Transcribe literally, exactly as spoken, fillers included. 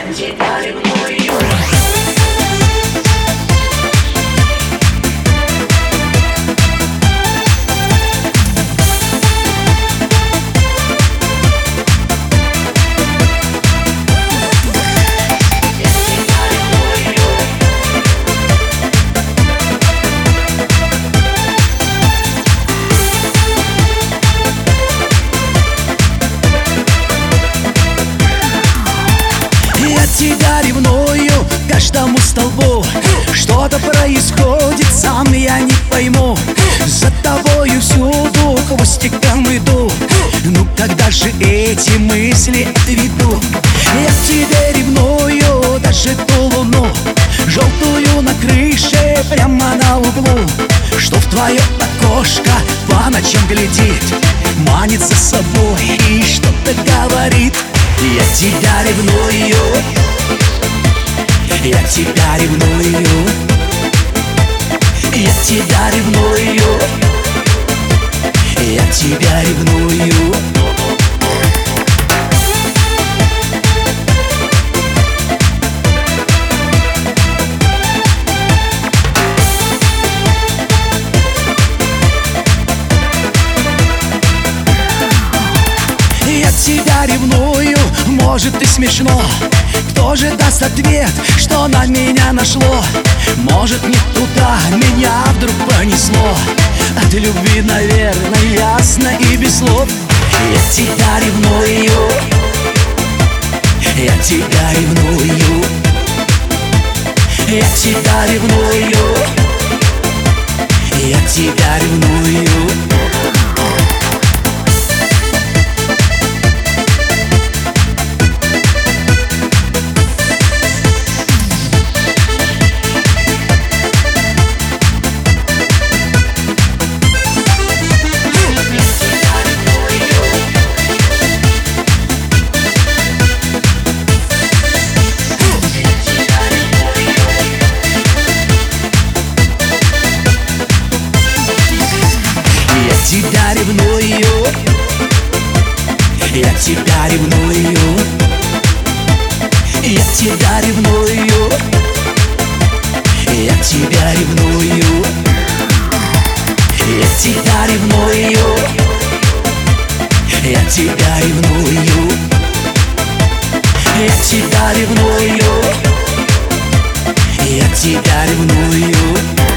тебя ревную. Тебя ревную к каждому столбу. Что-то происходит, сам я не пойму. За тобою всюду хвостиком иду. Ну когда же эти мысли отведу? Я к тебе ревную даже ту луну, желтую на крыше прямо на углу, что в твое окошко по ночам глядит, манит за собой и что-то говорит. Я тебя ревную, я тебя ревную, я тебя ревную, я тебя ревную. Я тебя ревную, может и смешно. Кто же даст ответ, что на меня нашло? Может не туда меня вдруг понесло. От любви, наверное, ясно и без слов. Я тебя ревную, я тебя ревную, я тебя ревную, я тебя ревную. Тебя ревную, я тебя ревную, я тебя ревную, я тебя ревную, я тебя ревную, я тебя ревную, я тебя ревную, я тебя ревную.